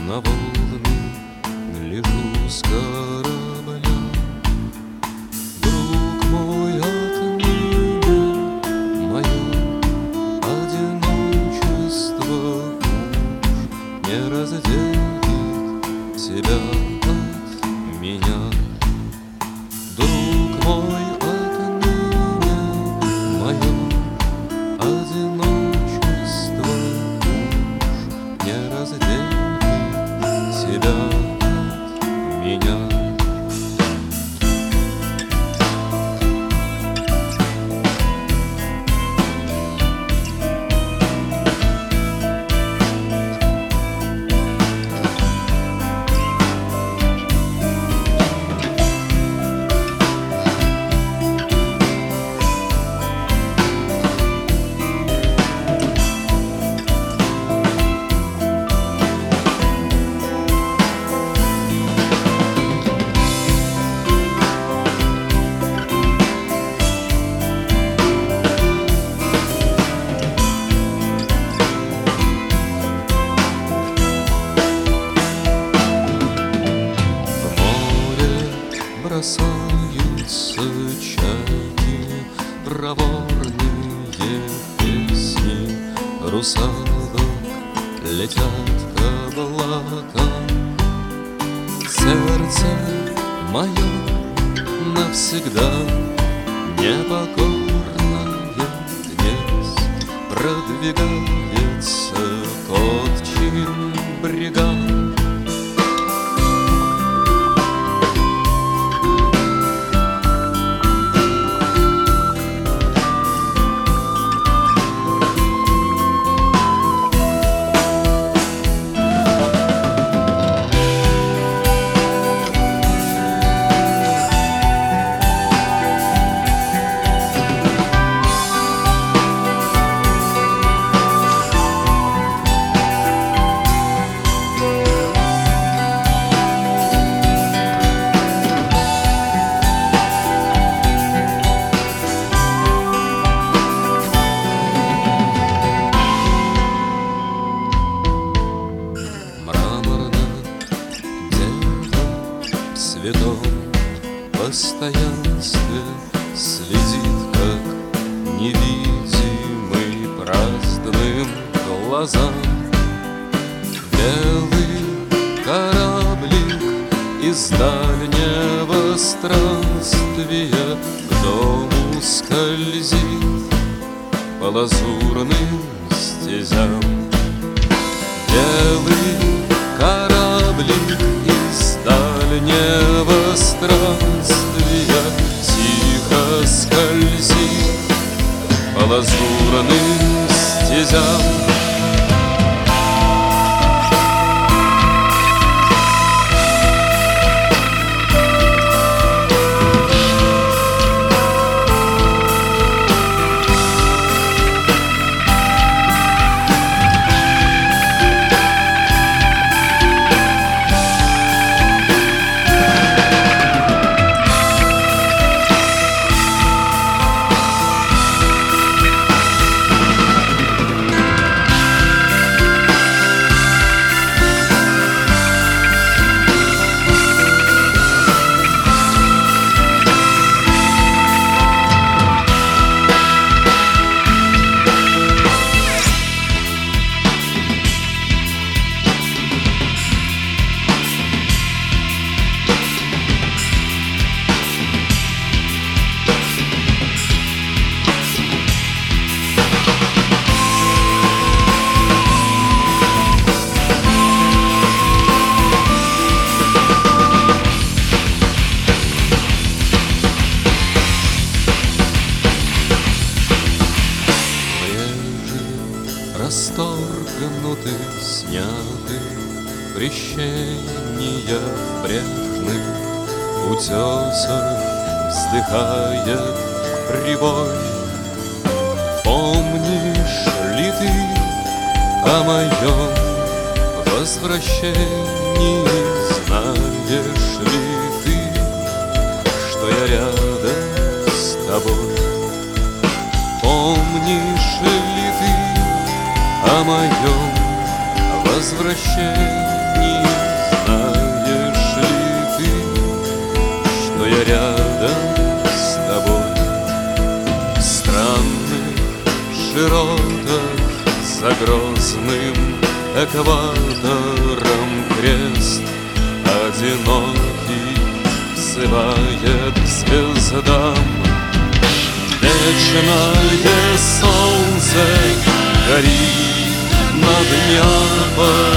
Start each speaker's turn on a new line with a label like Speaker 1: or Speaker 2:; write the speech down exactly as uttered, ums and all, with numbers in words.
Speaker 1: на волны гляжу с корабля. Друг мой, отныне мое одиночество уж не разделит тебя от меня. Друг мой, отныне мое одиночество уж не разделит тебя от меня. Бросаются чайки, проворные песни русалок летят к облакам. Сердце мое навсегда непокорное весь продвигается к отчим брегам. В святом постоянстве следит, как невидимый праздным глазам. Белый кораблик из дальнего странствия к дому скользит по лазурным стезям. Белый кораблик из дальнего странствия тихо скользит по лазурным стезям. Расторгнуты, сняты крещения в брежных утесах, вздыхает прибой. Помнишь ли ты о моем возвращении? Знаешь ли ты, что я рядом с тобой? Помнишь ли ты о моем возвращении? экватором крест одинокий взывает к звездам. Вечное солнце горит над Неаполем,